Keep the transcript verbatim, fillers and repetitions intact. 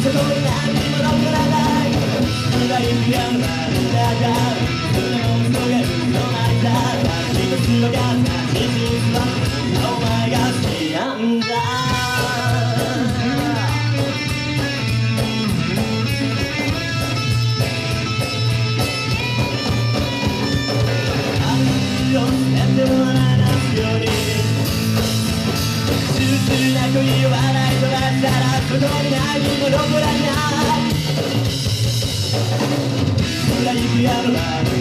そこに何も残らない今行くやるまだだそれも嘘が嘘まいだ一つ分かった事実はお前が好きなんだ愛を捨ててもらえないように純粋な恋を笑い飛ばしたらそこに何も残らない裏行くやろな